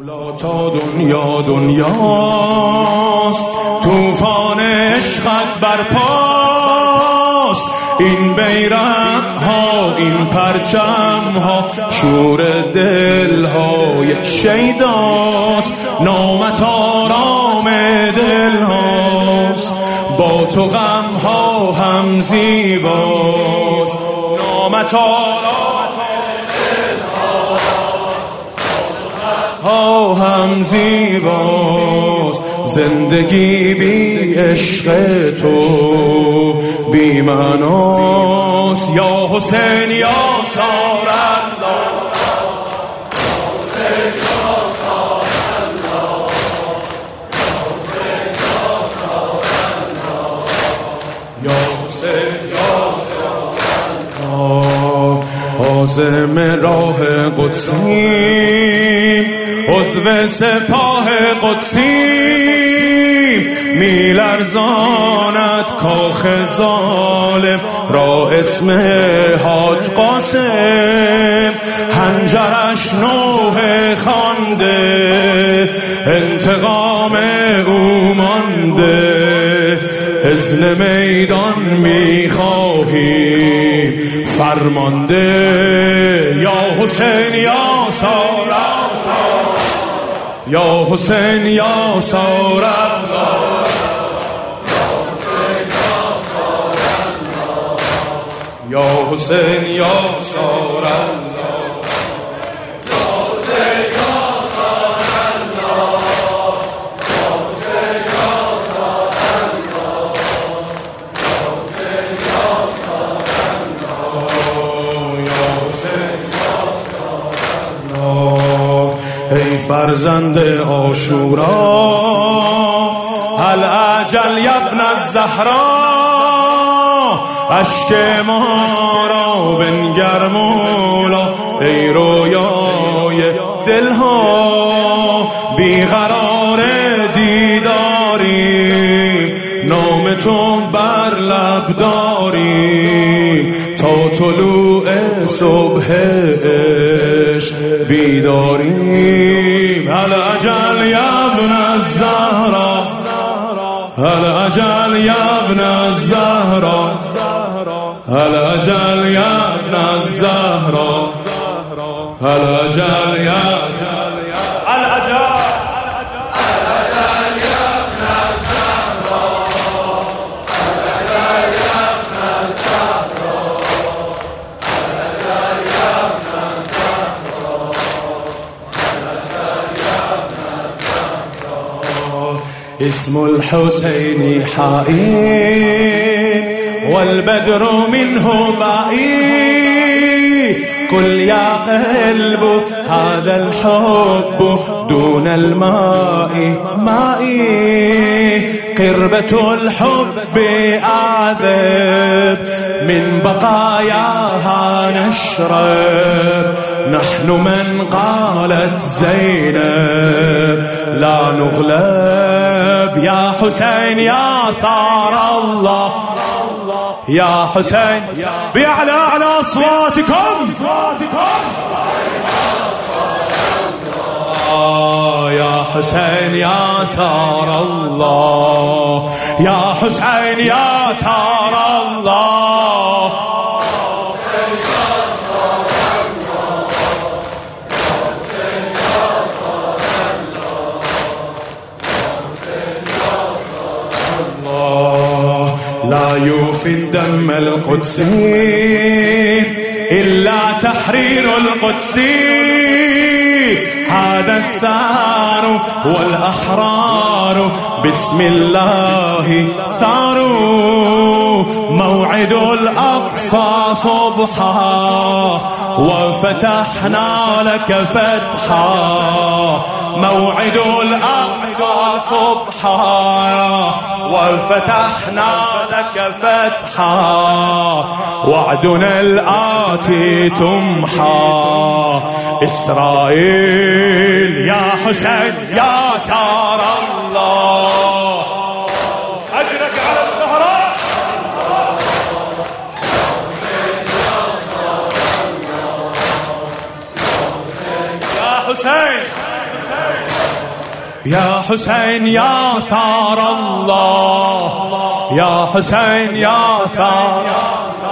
حالا تا دنیا دنیاست، طوفان عشقت برپاست. این بیرق ها، این پرچم ها، شور دل های شیداست. نامت آرام دل هاست، با تو غم ها هم زیباست. نامت آرام دل ها هم زیباست. زندگی بی عشق تو بی معناست. یا حسین یا سارالله، عازم راه قدسیم، عضو سپاه قدسیم. میلرزاند کاخ ظالم را اسم حاج قاسم. حنجرش نوح خوانده، انتقام او مانده. اذن میدان میخواهیم فرمانده. یا حسین یا سارالله، یا حسین یا سارالله، یا حسین یا سارالله. ای فرزند عاشورا، هل اجل ابن الزهرا. اشک ما را بنگر مولا، ای رویای دلها. بیقرار دیداریم، نام تو بر لب داریم. تا طلوع صبح عشق بیداریم. هل اجل یا ابن الزهرا، هل اجل یا ابن الزهرا، هل اجل یا ابن الزهرا، هل اجل یا اسم الحسين حائي والبدر منه بائي. قل يا قلب هذا الحب دون الماء مائي. قربة الحب أعذب من بقاياها نشرب. نحن من قالت زينب لا نغلب. يا حسين يا ثار الله، يا حسين بأعلى على أصواتكم. يا حسين يا ثار الله، يا حسين يا ثار الله. لا يوفي الدم القدسي إلا تحرير القدسي. هذا الثار والأحرار بسم الله ثاروا. موعد الأقصى صبحا وفتحنا لك فتحا. موعد الأقصى صبحا وفتحنا لك فتحا. وعدنا الآتي تمحى إسرائيل. يا حسين يا ثار الله، أجرك على السهراء. يا حسين يا حسين يا ثار الله، يا حسين يا ثار